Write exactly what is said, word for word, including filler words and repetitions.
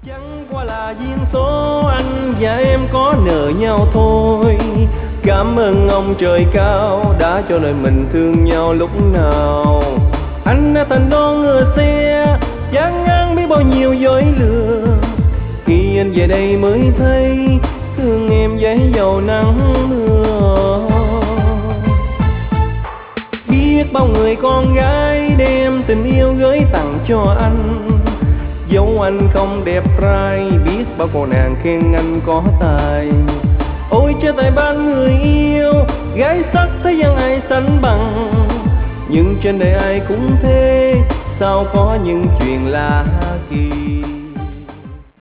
Chẳng qua là duyên số anh và em có nợ nhau thôi. Cảm ơn ông trời cao đã cho đời mình thương nhau lúc nào. Anh đã thành đón ngựa xe chán ngán biết bao nhiêu dối lừa. Khi anh về đây mới thấy thương em giấy dầu nắng mưa. Biết bao người con gái đem tình yêu gửi tặng cho anh, dẫu anh không đẹp trai, biết bao cô nàng khen anh có tài. Ôi cha tài ban người yêu, gái sắc thế gian ai sánh bằng. Nhưng trên đời ai cũng thế, sao có những chuyện lạ